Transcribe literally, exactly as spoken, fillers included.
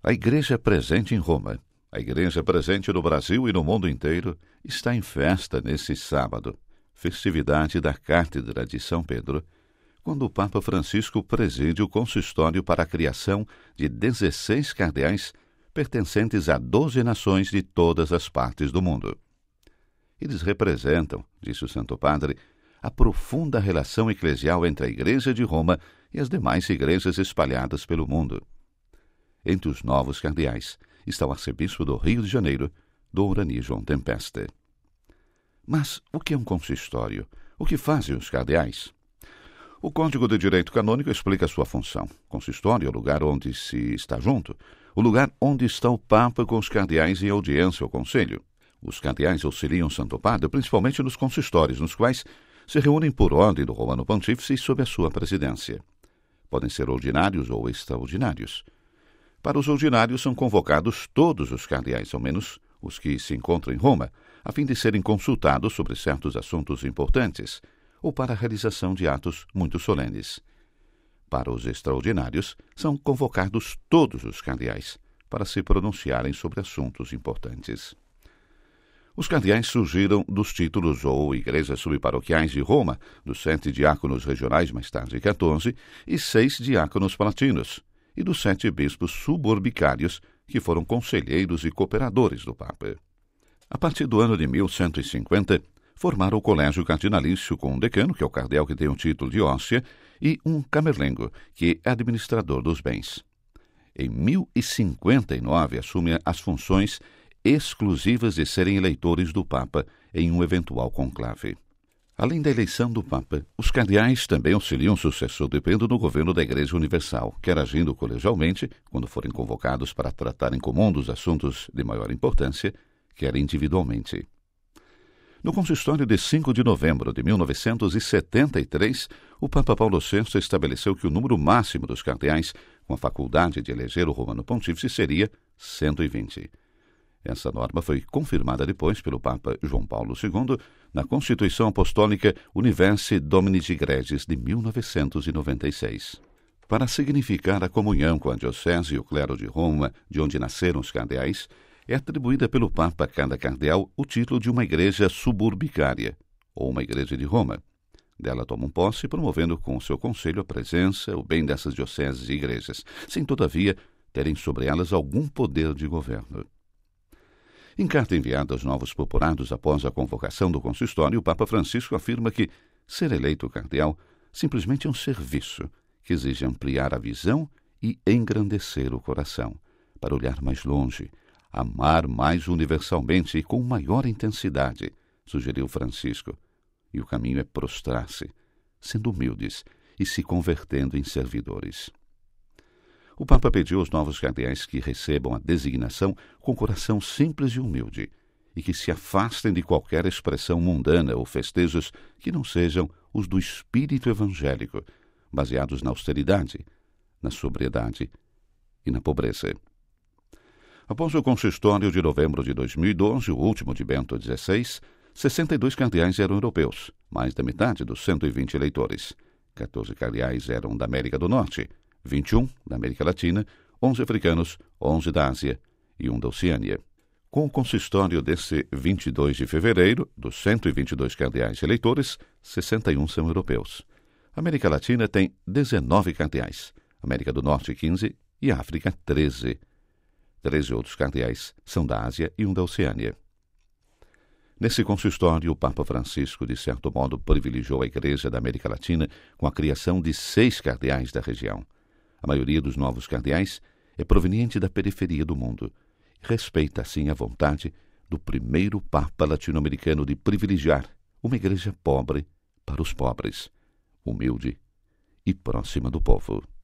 A Igreja presente em Roma, a Igreja presente no Brasil e no mundo inteiro, está em festa nesse sábado, festividade da Cátedra de São Pedro, quando o Papa Francisco preside o consistório para a criação de dezesseis cardeais pertencentes a doze nações de todas as partes do mundo. Eles representam, disse o Santo Padre, a profunda relação eclesial entre a Igreja de Roma e as demais igrejas espalhadas pelo mundo. Entre os novos cardeais está o arcebispo do Rio de Janeiro, Dom João Tempeste. Mas o que é um consistório? O que fazem os cardeais? O Código de Direito Canônico explica a sua função. Consistório é o lugar onde se está junto, o lugar onde está o Papa com os cardeais em audiência ou conselho. Os cardeais auxiliam o Santo Padre principalmente nos consistórios, nos quais se reúnem por ordem do Romano Pontífice e sob a sua presidência. Podem ser ordinários ou extraordinários. Para os ordinários são convocados todos os cardeais, ao menos os que se encontram em Roma, a fim de serem consultados sobre certos assuntos importantes ou para a realização de atos muito solenes. Para os extraordinários, são convocados todos os cardeais para se pronunciarem sobre assuntos importantes. Os cardeais surgiram dos títulos ou igrejas subparoquiais de Roma, dos sete diáconos regionais, mais tarde quatorze, e seis diáconos palatinos, e dos sete bispos suborbicários, que foram conselheiros e cooperadores do Papa. A partir do ano de mil cento e cinquenta, formaram o colégio cardinalício com um decano, que é o cardeal que tem o título de Hóstia, e um camerlengo, que é administrador dos bens. Em mil e cinquenta e nove, assume as funções exclusivas de serem eleitores do Papa em um eventual conclave. Além da eleição do Papa, os cardeais também auxiliam o sucessor de Pedro no governo da Igreja Universal, quer agindo colegialmente, quando forem convocados para tratar em comum dos assuntos de maior importância, quer individualmente. No consistório de cinco de novembro de mil novecentos e setenta e três, o Papa Paulo sexto estabeleceu que o número máximo dos cardeais com a faculdade de eleger o Romano Pontífice seria cento e vinte. Essa norma foi confirmada depois pelo Papa João Paulo segundo na Constituição Apostólica Universi Domini Gregis de mil novecentos e noventa e seis. Para significar a comunhão com a diocese e o clero de Roma, de onde nasceram os cardeais, é atribuída pelo Papa a cada cardeal o título de uma igreja suburbicária, ou uma igreja de Roma. Dela tomam posse, promovendo com o seu conselho a presença, o bem dessas dioceses e igrejas, sem, todavia, terem sobre elas algum poder de governo. Em carta enviada aos novos populados após a convocação do consistório, o Papa Francisco afirma que ser eleito cardeal simplesmente é um serviço que exige ampliar a visão e engrandecer o coração, para olhar mais longe, amar mais universalmente e com maior intensidade, sugeriu Francisco. E o caminho é prostrar-se, sendo humildes e se convertendo em servidores. O Papa pediu aos novos cardeais que recebam a designação com coração simples e humilde e que se afastem de qualquer expressão mundana ou festejos que não sejam os do espírito evangélico, baseados na austeridade, na sobriedade e na pobreza. Após o consistório de novembro de dois mil e doze, o último de Bento dezesseis, sessenta e dois cardeais eram europeus, mais da metade dos cento e vinte eleitores. quatorze cardeais eram da América do Norte, vinte e um da América Latina, onze africanos, onze da Ásia e um da Oceânia. Com o consistório desse vinte e dois de fevereiro, dos cento e vinte e dois cardeais eleitores, sessenta e um são europeus. A América Latina tem dezenove cardeais, América do Norte quinze e África treze. Treze outros cardeais são da Ásia e um da Oceânia. Nesse consistório, o Papa Francisco, de certo modo, privilegiou a Igreja da América Latina com a criação de seis cardeais da região. A maioria dos novos cardeais é proveniente da periferia do mundo e respeita, assim, a vontade do primeiro Papa latino-americano de privilegiar uma igreja pobre para os pobres, humilde e próxima do povo.